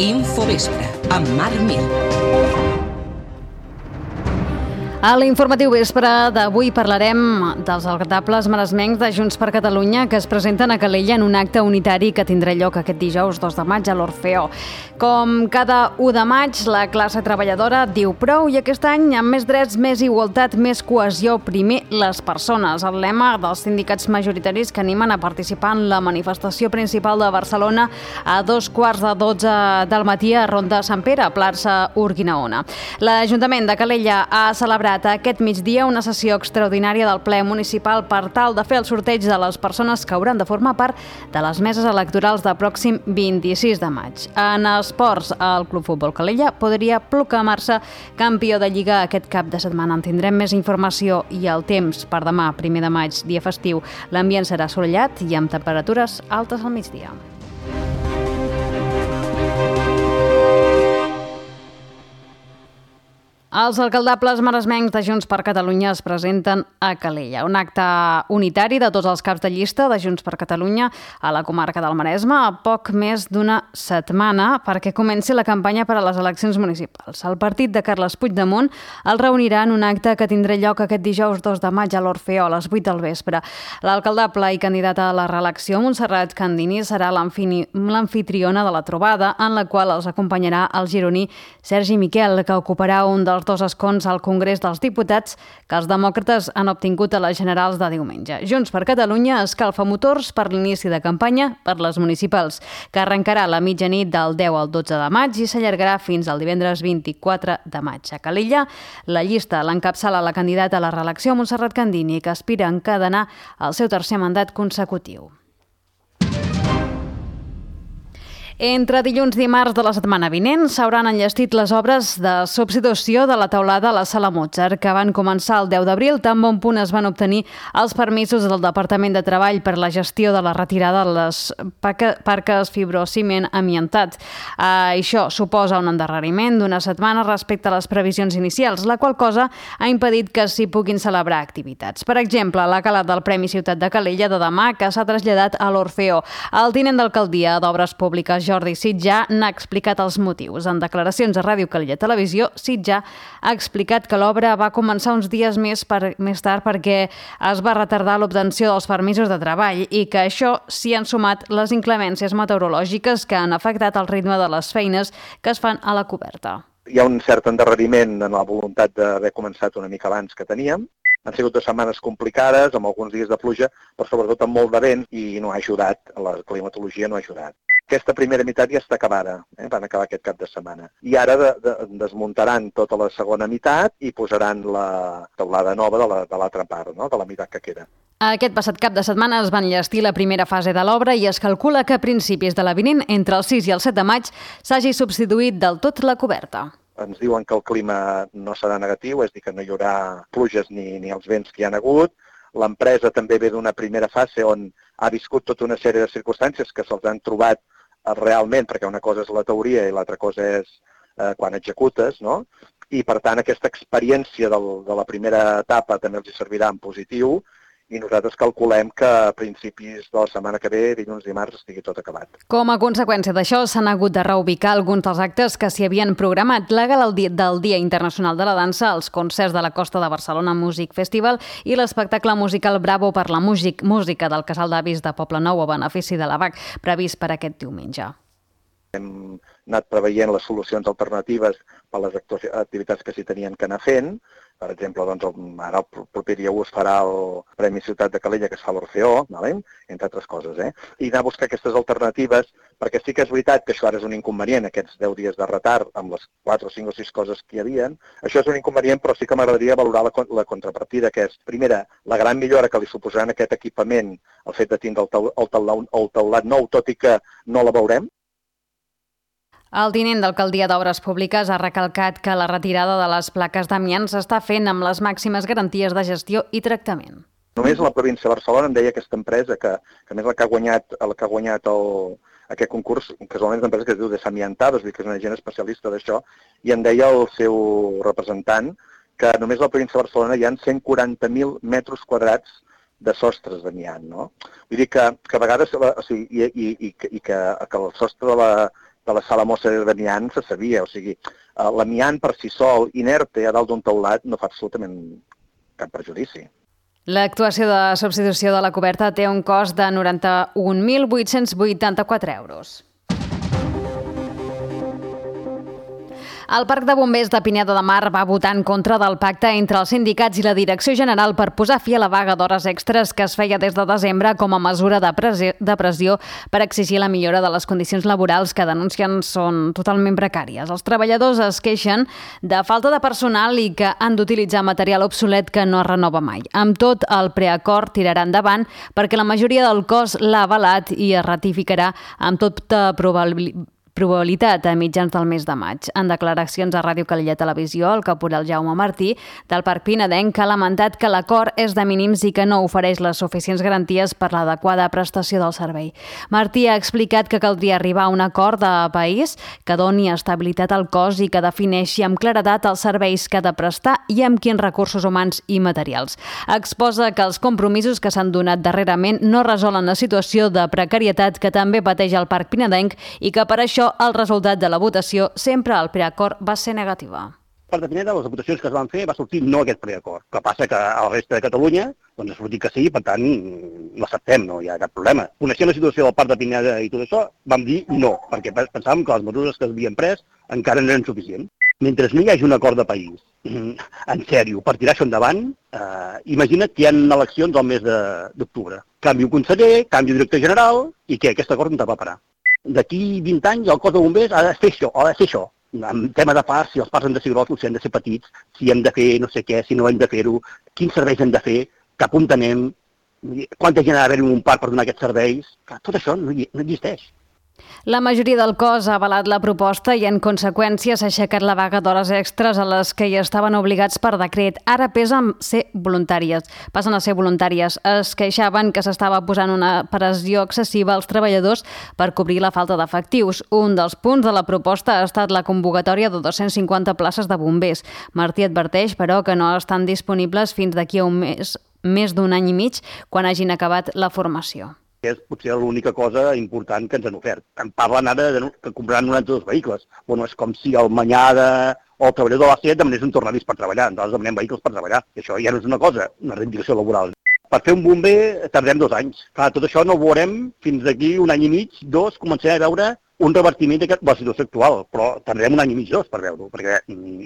Infovespre, amb Marc Mir. A l'informatiu vespre d'avui parlarem dels agradables maresmencs de Junts per Catalunya que es presenten a Calella en un acte unitari que tindrà lloc aquest dijous 2 de maig a l'Orfeó. Com cada 1 de maig, la classe treballadora diu prou i aquest any, amb més drets, més igualtat, més cohesió, primer les persones. El lema dels sindicats majoritaris que animen a participar en la manifestació principal de Barcelona a 11:45 del matí a Ronda Sant Pere, plaça Urquinaona. L'Ajuntament de Calella ha celebrat aquest migdia una sessió extraordinària del ple municipal per tal de fer el sorteig de les persones que hauran de formar part de les meses electorals del pròxim 26 de maig. En esports, el Club Futbol Calella podria proclamar-se campió de Lliga aquest cap de setmana. En tindrem més informació i el temps per demà, 1 de maig, dia festiu. L'ambient serà assolellat i amb temperatures altes al migdia. Els alcaldables maresmencs de Junts per Catalunya es presenten a Calella. Un acte unitari de tots els caps de llista de Junts per Catalunya a la comarca del Maresme a poc més d'una setmana perquè comenci la campanya per a les eleccions municipals. El partit de Carles Puigdemont el reunirà en un acte que tindrà lloc aquest dijous 2 de maig a l'Orfeó a les 8 del vespre. L'alcaldable i candidata a la reelecció, Montserrat Candini, serà l'amfitriona de la trobada en la qual els acompanyarà el gironí Sergi Miquel, que ocuparà un dels 2 escons al Congrés dels Diputats que els demòcrates han obtingut a les generals de diumenge. Junts per Catalunya escalfa motors per l'inici de campanya per les municipals, que arrencarà a la mitjanit del 10 al 12 de maig i s'allargarà fins al divendres 24 de maig. A Calella, la llista l'encapçala la candidata a la reelecció Montserrat Candini, que aspira a encadenar el seu tercer mandat consecutiu. Entre dilluns i dimarts de la setmana vinent s'hauran enllestit les obres de substitució de la teulada a la Sala Mozart, que van començar el 10 d'abril, tan bon punt es van obtenir els permisos del Departament de Treball per la gestió de la retirada de les parques fibrociment amiantat. Això suposa un endarreriment d'una setmana respecte a les previsions inicials, la qual cosa ha impedit que s'hi puguin celebrar activitats. Per exemple, la gala del Premi Ciutat de Calella de demà, que s'ha traslladat a l'Orfeó. El tinent d'alcaldia d'Obres Públiques, Jordi Sitjà, n'ha explicat els motius. En declaracions a Ràdio Calella Televisió, Sitjà ha explicat que l'obra va començar uns dies més tard perquè es va retardar l'obtenció dels permisos de treball i que això s'hi han sumat les inclemències meteorològiques que han afectat el ritme de les feines que es fan a la coberta. Hi ha un cert endarreriment en la voluntat d'haver començat una mica abans que teníem. Han sigut 2 setmanes complicades, amb alguns dies de pluja, però sobretot amb molt de vent i no ha ajudat, la climatologia no ha ajudat. Aquesta primera meitat ja està acabada, van acabar aquest cap de setmana. I ara desmuntaran tota la segona meitat i posaran la teulada nova de l'altra part, no? De la meitat que queda. Aquest passat cap de setmana es va enllestir la primera fase de l'obra i es calcula que a principis de la vinent, entre el 6 i el 7 de maig, s'hagi substituït del tot la coberta. Ens diuen que el clima no serà negatiu, és a dir, que no hi haurà pluges ni els vents que hi ha hagut. L'empresa també ve d'una primera fase on ha viscut tota una sèrie de circumstàncies que se'ls han trobat realment, perquè una cosa és la teoria i l'altra cosa és quan executes, no? I per tant aquesta experiència de la primera etapa també els servirà en positiu i nosaltres calculem que a principis de la setmana que ve, dilluns i dimarts, estigui tot acabat. Com a conseqüència d'això, s'han hagut de reubicar alguns dels actes que s'hi havien programat. La gala del Dia Internacional de la Dansa, els concerts de la Costa de Barcelona Music Festival i l'espectacle musical Bravo per la música del Casal d'Avis de Poblenou a benefici de la BAC, previst per aquest diumenge. Hem anat preveient les solucions alternatives per les activitats que s'hi tenien que anar fent. Per exemple, ara el proper dia es farà el Premi Ciutat de Calella, que es fa a l'Orfeó, entre altres coses. I anar a buscar aquestes alternatives, perquè sí que és veritat que això ara és un inconvenient, aquests 10 dies de retard amb les 4, 5 o 6 coses que hi havia. Això és un inconvenient, però sí que m'agradaria valorar la contrapartida, que és, primera, la gran millora que li suposarà en aquest equipament el fet de tindre el teulat nou, tot i que no la veurem. El tinent d'alcaldia d'Obres Públiques ha recalcat que la retirada de les plaques d'amiant s'està fent amb les màximes garanties de gestió i tractament. Només la província de Barcelona em deia aquesta empresa, que a més la que ha guanyat aquest concurs, casualment és una empresa que es diu Desamiantados, que és una gent especialista d'això, i em deia el seu representant que només a la província de Barcelona hi ha 140.000 metres quadrats de sostres d'amiant, no? Vull dir que a vegades, i que el sostre de la sala mostra d'amiant se sabia, o sigui, l'amiant per si sol, inerte a dalt d'un teulat, no fa absolutament cap perjudici. L'actuació de substitució de la coberta té un cost de 91.884 euros. El Parc de Bombers de Pineda de Mar va votar en contra del pacte entre els sindicats i la Direcció General per posar fi a la vaga d'hores extres que es feia des de desembre com a mesura de pressió per exigir la millora de les condicions laborals que denuncien són totalment precàries. Els treballadors es queixen de falta de personal i que han d'utilitzar material obsolet que no es renova mai. Amb tot, el preacord tirarà endavant perquè la majoria del cos l'ha avalat i es ratificarà amb tota probabilitat a mitjans del mes de maig. En declaracions a Ràdio Calella Televisió, el caporal Jaume Martí, del Parc Pinedenc, ha lamentat que l'acord és de mínims i que no ofereix les suficients garanties per l'adequada prestació del servei. Martí ha explicat que caldria arribar a un acord de país que doni estabilitat al cos i que defineixi amb claredat els serveis que ha de prestar i amb quins recursos humans i materials. Exposa que els compromisos que s'han donat darrerament no resolen la situació de precarietat que també pateix el Parc Pinedenc i que per això el resultat de la votació sempre al preacord va ser negativa. Per de Pineda, les votacions que es van fer va sortir no aquest preacord. El que passa que a la resta de Catalunya doncs ha sortit que sí, per tant l'acceptem, no hi ha cap problema. Coneixent la situació del Parc de Pineda i tot això, vam dir no, perquè pensàvem que les mesures que s'havien pres encara no eren suficients. Mentre no hi hagi un acord de país, en sèrio, per tirar això endavant, imagina't que hi ha eleccions al mes d'octubre. Canvi un conseller, canvi un director general, i què? Aquest acord no te va parar. D'aquí 20 anys el cos de bombers ha de fer això, En tema de parcs, si els parcs han de ser grossos, si han de ser petits, si hem de fer no sé què, si no hem de fer-ho, quins serveis hem de fer, cap on anem, quanta gent ha d'haver en un parc per donar aquests serveis. Tot això no existeix. La majoria del cos ha avalat la proposta i, en conseqüència, s'ha aixecat la vaga d'hores extres a les que hi estaven obligats per decret. Ara passen a ser voluntàries. Es queixaven que s'estava posant una pressió excessiva als treballadors per cobrir la falta d'efectius. Un dels punts de la proposta ha estat la convocatòria de 250 places de bombers. Martí adverteix, però, que no estan disponibles fins d'aquí a un mes, més d'un any i mig, quan hagin acabat la formació. És potser l'única cosa important que ens han ofert. En parlen ara que compraran 92 vehicles. Bueno, és com si el Manyada o el treballador de la SEAT demanés un tornavís per treballar. Nosaltres demanem vehicles per treballar. I això ja no és una cosa, una reivindicació laboral. Per fer un bomber tardem 2 anys. Clar, tot això no ho veurem fins d'aquí un any i mig, 2, començarem a veure un revertiment de la situació actual. Però tardarem un any i mig, 2, per veure-ho, perquè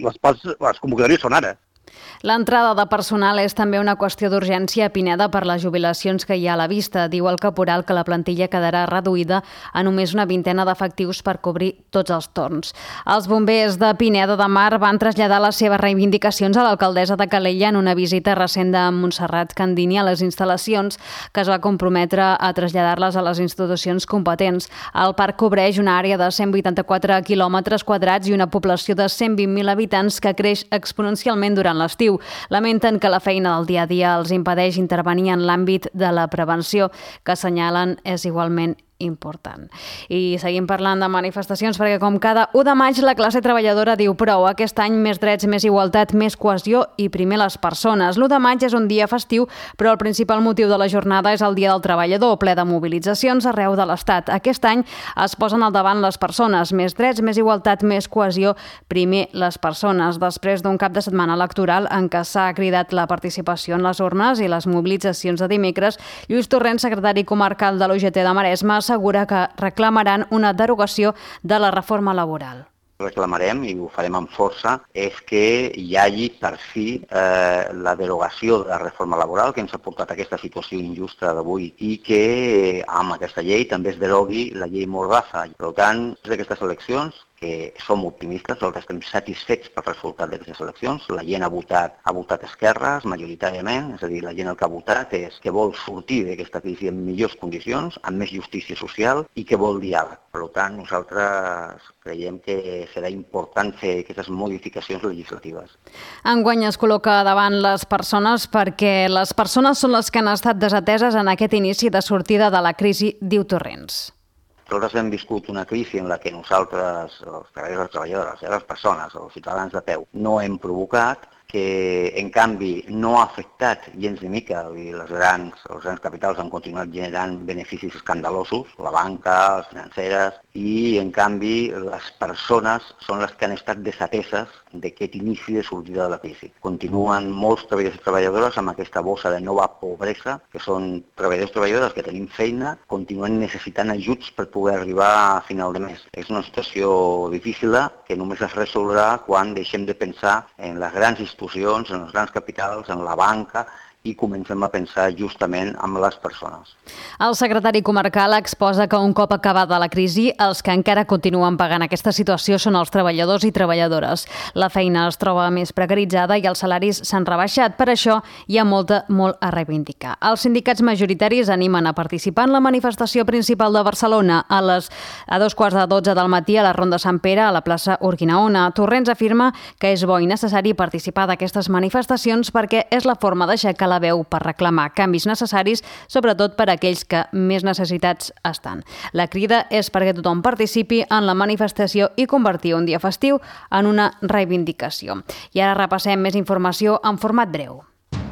les convocatòries són ara. L'entrada de personal és també una qüestió d'urgència a Pineda per les jubilacions que hi ha a la vista. Diu el caporal que la plantilla quedarà reduïda a només una vintena d'efectius per cobrir tots els torns. Els bombers de Pineda de Mar van traslladar les seves reivindicacions a l'alcaldessa de Calella en una visita recent de Montserrat Candini a les instal·lacions, que es va comprometre a traslladar-les a les institucions competents. El parc cobreix una àrea de 184 quilòmetres quadrats i una població de 120.000 habitants que creix exponencialment durant l'estiu. Lamenten que la feina del dia a dia els impedeix intervenir en l'àmbit de la prevenció, que assenyalen és igualment important. I seguim parlant de manifestacions perquè com cada 1 de maig la classe treballadora diu prou. Aquest any més drets, més igualtat, més cohesió i primer les persones. L'1 de maig és un dia festiu, però el principal motiu de la jornada és el Dia del Treballador, ple de mobilitzacions arreu de l'Estat. Aquest any es posen al davant les persones. Més drets, més igualtat, més cohesió, primer les persones. Després d'un cap de setmana electoral en què s'ha cridat la participació en les urnes i les mobilitzacions de dimecres, Lluís Torrent, secretari comarcal de l'UGT de Maresme, assegura que reclamaran una derogació de la reforma laboral. Reclamarem, i ho farem amb força, és que hi hagi per fi la derogació de la reforma laboral que ens ha portat a aquesta situació injusta d'avui i que amb aquesta llei també es derogui la llei Mordassa. Per tant, d'aquestes eleccions, que som optimistes, nosaltres estem satisfets pel resultat d'aquestes eleccions. La gent ha votat esquerres majoritàriament, és a dir, la gent el que ha votat és que vol sortir d'aquesta crisi en millors condicions, amb més justícia social i que vol diàleg. Per tant, nosaltres creiem que serà important fer aquestes modificacions legislatives. Enguany es col·loca davant les persones perquè les persones són les que han estat desateses en aquest inici de sortida de la crisi, diu Torrents. Nosaltres hem viscut una crisi en la que nosaltres, els treballadors i treballadores, les persones, els ciutadans de peu, no hem provocat que en canvi no ha afectat gens ni mica, i els grans capitals han continuat generant beneficis escandalosos, la banca, les financeres, i en canvi les persones són les que han estat desateses d'aquest inici de sortida de la crisi. Continuen molts treballadors i treballadores amb aquesta bossa de nova pobresa, que són treballadors i treballadores que tenim feina, continuen necessitant ajuts per poder arribar a final de mes. És una situació difícil que només es resoldrà quan deixem de pensar en les grans institucions, en els grans capitals, en la banca, i comencem a pensar justament amb les persones. El secretari comarcal exposa que un cop acabada la crisi, els que encara continuen pagant aquesta situació són els treballadors i treballadores. La feina es troba més precaritzada i els salaris s'han rebaixat. Per això hi ha molt a reivindicar. Els sindicats majoritaris animen a participar en la manifestació principal de Barcelona a 2:15 del matí a la Ronda Sant Pere a la plaça Urquinaona. Torrents afirma que és bo i necessari participar d'aquestes manifestacions perquè és la forma d'aixecar la veu per reclamar canvis necessaris, sobretot per a aquells que més necessitats estan. La crida és perquè tothom participi en la manifestació i convertir un dia festiu en una reivindicació. I ara repassem més informació en format breu.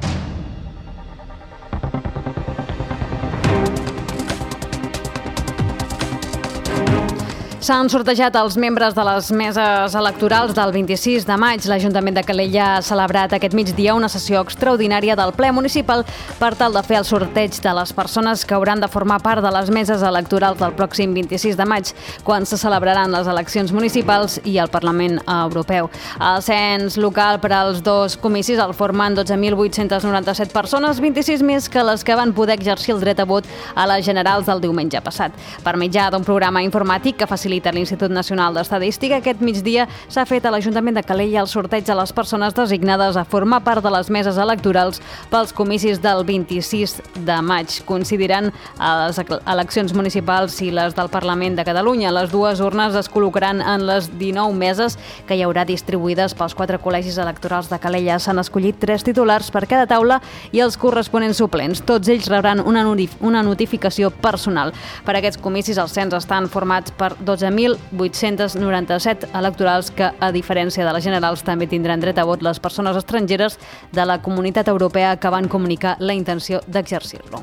S'han sortejat els membres de les meses electorals del 26 de maig. L'Ajuntament de Calella ha celebrat aquest migdia una sessió extraordinària del ple municipal per tal de fer el sorteig de les persones que hauran de formar part de les meses electorals del pròxim 26 de maig, quan se celebraran les eleccions municipals i el Parlament Europeu. El cens local per als dos comicis el formen 12.897 persones, 26 més que les que van poder exercir el dret a vot a les generals del diumenge passat. Per mitjà d'un programa informàtic que facilita l'Institut Nacional d'Estadística, aquest migdia s'ha fet a l'Ajuntament de Calella el sorteig de les persones designades a formar part de les meses electorals pels comicis del 26 de maig. Coincidiran les eleccions municipals i les del Parlament de Catalunya. Les dues urnes es col·locaran en les 19 meses que hi haurà distribuïdes pels 4 col·legis electorals de Calella. S'han escollit 3 titulars per cada taula i els corresponents suplents. Tots ells rebran una notificació personal. Per aquests comicis els cens estan formats per 12.897 electorals que, a diferència de les generals, també tindran dret a vot les persones estrangeres de la Comunitat Europea que van comunicar la intenció d'exercir-lo.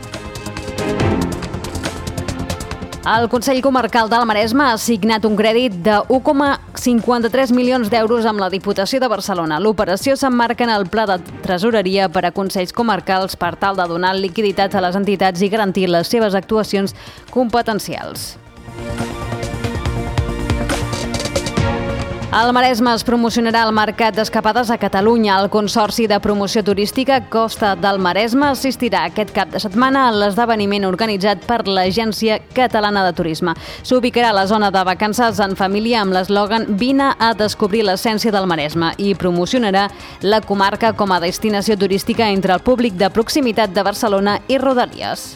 El Consell Comarcal del Maresme ha assignat un crèdit de 1,53 milions d'euros amb la Diputació de Barcelona. L'operació s'emmarca en el Pla de Tresoreria per a Consells Comarcals per tal de donar liquiditat a les entitats i garantir les seves actuacions competencials. Al Maresme es promocionarà el mercat d'escapades a Catalunya. El Consorci de Promoció Turística Costa del Maresme assistirà aquest cap de setmana a l'esdeveniment organitzat per l'Agència Catalana de Turisme. S'ubicarà a la zona de vacances en família amb l'eslògan «Vine a descobrir l'essència del Maresme» i promocionarà la comarca com a destinació turística entre el públic de proximitat de Barcelona i Rodalies.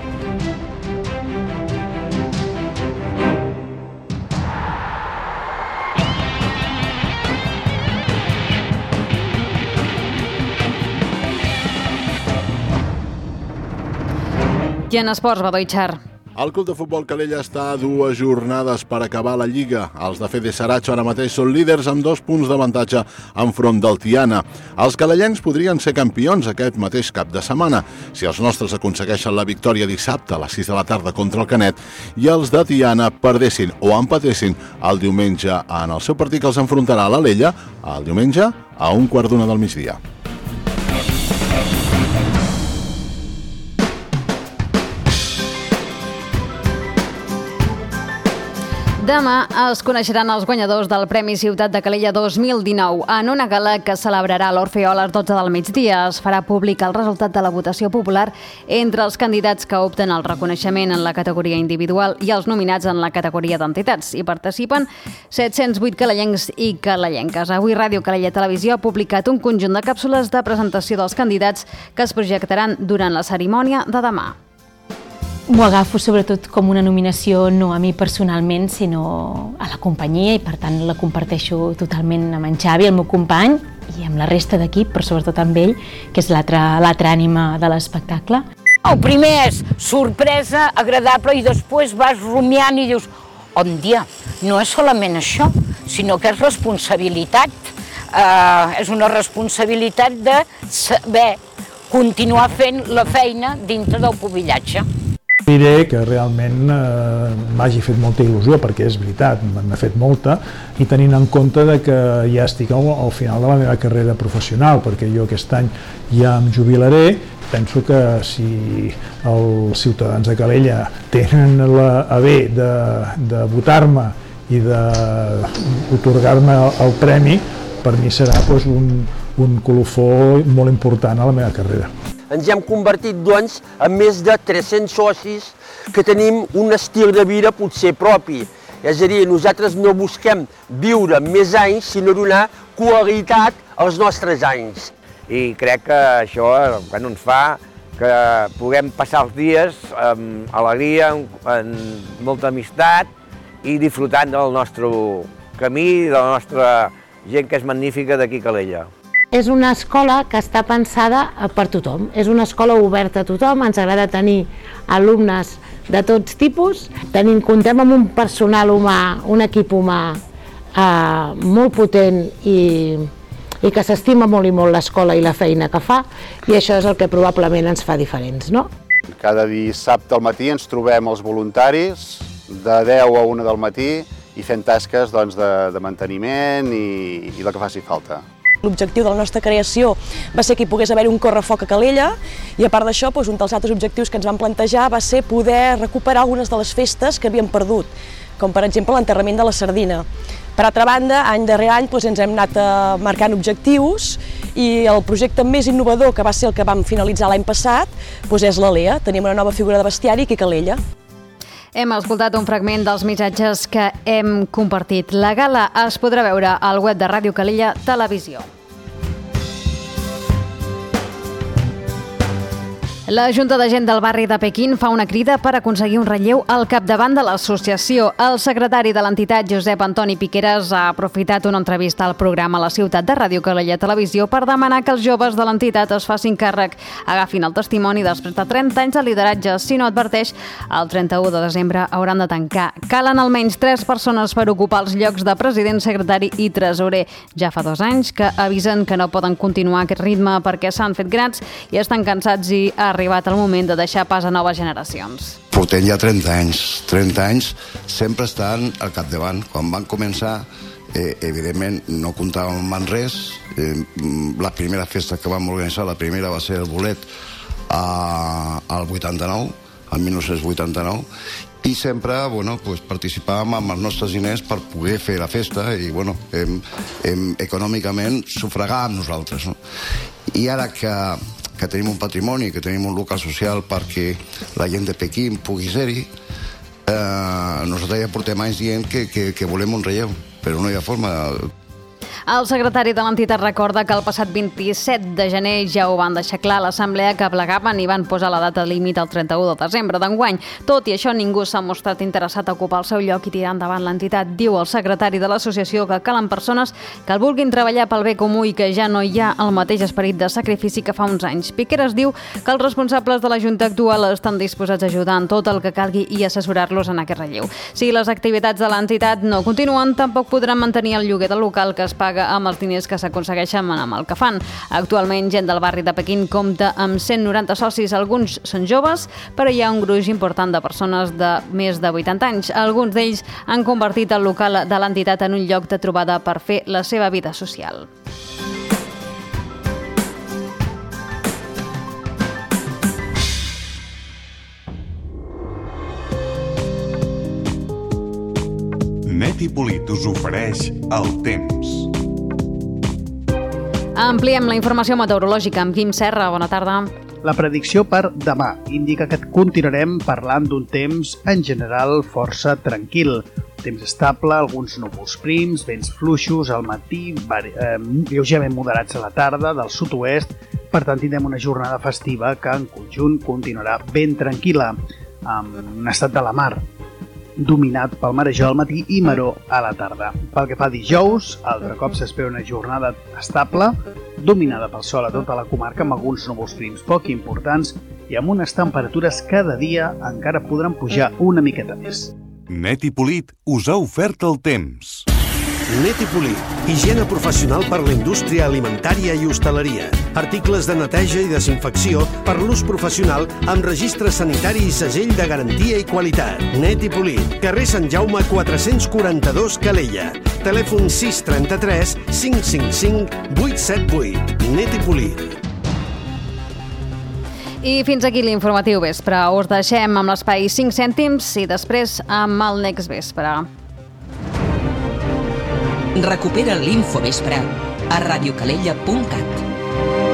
I en esports, Godoy Char. El Club de Futbol Calella està a 2 jornades per acabar la Lliga. Els de Fede Saratxo ara mateix són líders amb 2 punts d'avantatge enfront del Tiana. Els calellencs podrien ser campions aquest mateix cap de setmana si els nostres aconsegueixen la victòria dissabte a les 6 de la tarda contra el Canet i els de Tiana perdessin o empatessin el diumenge en el seu partit que els enfrontarà a l'Alella el diumenge a 1:15 del migdia. Demà es coneixeran els guanyadors del Premi Ciutat de Calella 2019 en una gala que celebrarà l'Orfeó a les 12 del migdia. Es farà públic el resultat de la votació popular entre els candidats que opten el reconeixement en la categoria individual i els nominats en la categoria d'entitats. Hi participen 708 calellencs i calellenques. Avui Ràdio Calella Televisió ha publicat un conjunt de càpsules de presentació dels candidats que es projectaran durant la cerimònia de demà. M'ho agafo sobretot com una nominació no a mi personalment, sinó a la companyia i per tant la comparteixo totalment amb en Xavi, el meu company, i amb la resta d'equip, però sobretot amb ell, que és l'altra ànima de l'espectacle. El primer és sorpresa, agradable, i després vas rumiant i dius, on dia, no és solament això, sinó que és responsabilitat. és una responsabilitat de saber continuar fent la feina dintre del pubillatge. Diré que realment m'hagi fet molta il·lusió, perquè és veritat, m'ha fet molta, i tenint en compte que ja estic al final de la meva carrera professional, perquè jo aquest any ja em jubilaré. Penso que si els ciutadans de Calella tenen a bé de votar-me i d'atorgar-me el premi, per mi serà un colofó molt important a la meva carrera. Ens hem convertit, doncs, en més de 300 socis que tenim un estil de vida potser propi. És a dir, nosaltres no busquem viure més anys, sinó donar qualitat als nostres anys. I crec que això ens fa que puguem passar els dies amb alegria, amb molta amistat i disfrutant del nostre camí, de la nostra gent que és magnífica d'aquí a Calella. És una escola que està pensada per tothom, és una escola oberta a tothom, ens agrada tenir alumnes de tots tipus, comptem amb un personal humà, un equip humà molt potent i que s'estima molt i molt l'escola i la feina que fa, i això és el que probablement ens fa diferents, no? Cada dissabte al matí ens trobem els voluntaris de 10 a 1 del matí i fent tasques de manteniment i el que faci falta. L'objectiu de la nostra creació va ser que hi pogués haver un correfoc a Calella i a part d'això, un dels altres objectius que ens vam plantejar va ser poder recuperar algunes de les festes que havíem perdut, com per exemple l'enterrament de la sardina. Per altra banda, any darrere any ens hem anat marcant objectius i el projecte més innovador, que va ser el que vam finalitzar l'any passat, és la Lea. Tenim una nova figura de bestiari aquí a Calella. Hem escoltat un fragment dels missatges que hem compartit. La gala es podrà veure al web de Ràdio Calella Televisió. La Junta de Gent del barri de Pequín fa una crida per aconseguir un relleu al capdavant de l'associació. El secretari de l'entitat, Josep Antoni Piqueras, ha aprofitat una entrevista al programa La Ciutat de Ràdio Calella Televisió per demanar que els joves de l'entitat es facin càrrec, agafin el testimoni després de 30 anys de lideratge. Si no, adverteix, el 31 de desembre hauran de tancar. Calen almenys 3 persones per ocupar els llocs de president, secretari i tresorer. Ja fa 2 anys que avisen que no poden continuar aquest ritme perquè s'han fet grans i estan cansats i ha arribat el moment de deixar pas a noves generacions. Portem ja 30 anys sempre estan al capdavant. Quan van començar, evidentment, no comptàvem amb res. La primera festa que vam organitzar, la primera va ser el bolet al 89, al 1989, i sempre participàvem amb els nostres diners per poder fer la festa i econòmicament sufragàvem nosaltres. I ara que tenim un patrimoni, que tenim un local social perquè la gent de Pequín pugui ser-hi, nosaltres ja portem anys dient que volem un relleu, però no hi ha forma. El secretari de l'entitat recorda que el passat 27 de gener ja ho van deixar clar a l'assemblea que plegaven i van posar la data límit al 31 de desembre d'enguany. Tot i això, ningú s'ha mostrat interessat a ocupar el seu lloc i tirar endavant l'entitat. Diu el secretari de l'associació que calen persones que el vulguin treballar pel bé comú i que ja no hi ha el mateix esperit de sacrifici que fa uns anys. Piqueras diu que els responsables de la Junta actual estan disposats a ajudar en tot el que calgui i assessorar-los en aquest relleu. Si les activitats de l'entitat no continuen, tampoc podran mantenir el lloguer del local que es paga amb els diners que s'aconsegueixen amb el que fan. Actualment, Gent del barri de Pequín compta amb 190 socis. Alguns són joves, però hi ha un gruix important de persones de més de 80 anys. Alguns d'ells han convertit el local de l'entitat en un lloc de trobada per fer la seva vida social. Net i Polit us ofereix el temps. Ampliem la informació meteorològica amb Guim Serra. Bona tarda. La predicció per demà indica que continuarem parlant d'un temps en general força tranquil. Temps estable, alguns núvols prims, vents fluixos al matí, lleugerament moderats a la tarda, del sud-oest. Per tant, tindrem una jornada festiva que en conjunt continuarà ben tranquil·la, amb un estat de la mar dominat pel marejó al matí i maró a la tarda. Pel que fa a dijous, altre cop s'espera una jornada estable, dominada pel sol a tota la comarca, amb alguns núvols prims poc importants i amb unes temperatures cada dia encara podran pujar una miqueta més. Net i Polit us ha ofert el temps. Neti Polit, higiene professional per la indústria alimentària i hostaleria. Articles de neteja i desinfecció per l'ús professional amb registre sanitari i segell de garantia i qualitat. Neti Polit, carrer Sant Jaume 442 Calella. Telèfon 633 555 878. Neti Polit. I fins aquí l'informatiu vespre. Us deixem amb l'espai 5 cèntims i després amb el Next Vespre. Recupera l'Infovespre a radiocalella.cat.